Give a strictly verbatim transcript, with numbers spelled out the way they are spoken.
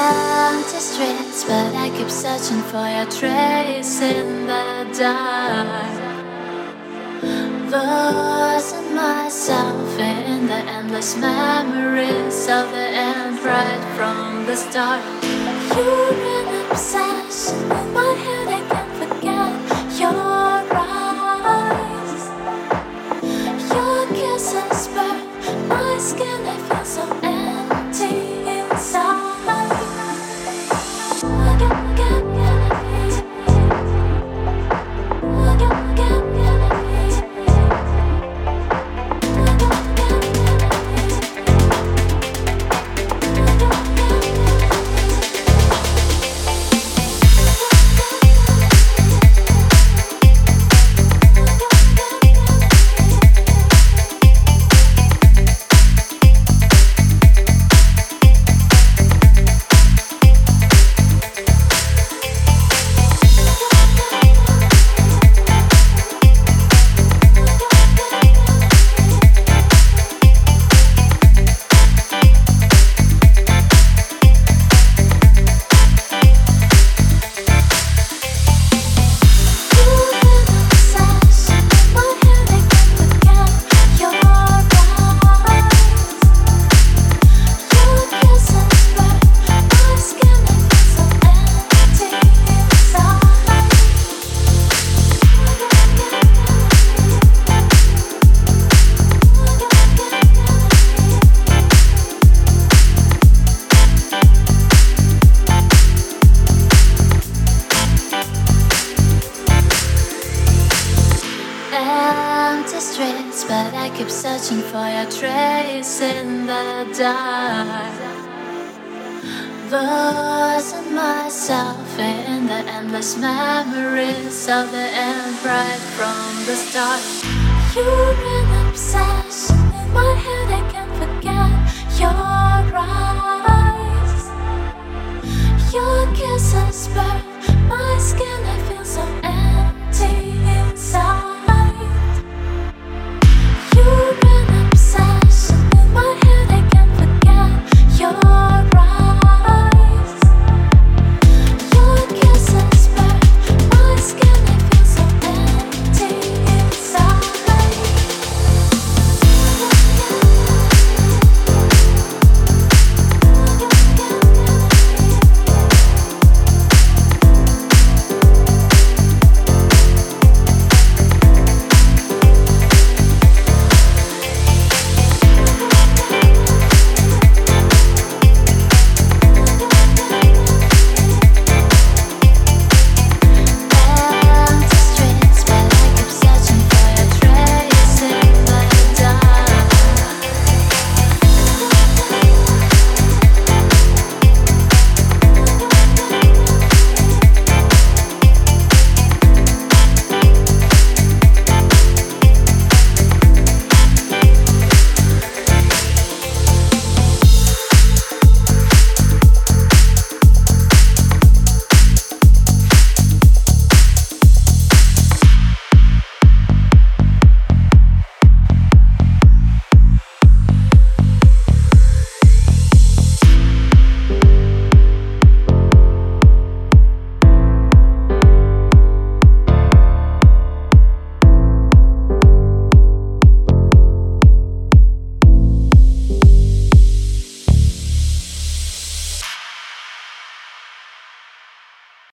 Empty streets, but I keep searching for your trace in the dark. Losing myself in the endless memories of the end right from the start. You're an obsession in my head, I can't forget your eyes. Your kisses burn my skin, I feel so empty inside. Empty streets, but I keep searching for your trace in the dark. Losing myself in the endless memories of the end right from the start. You're an obsession.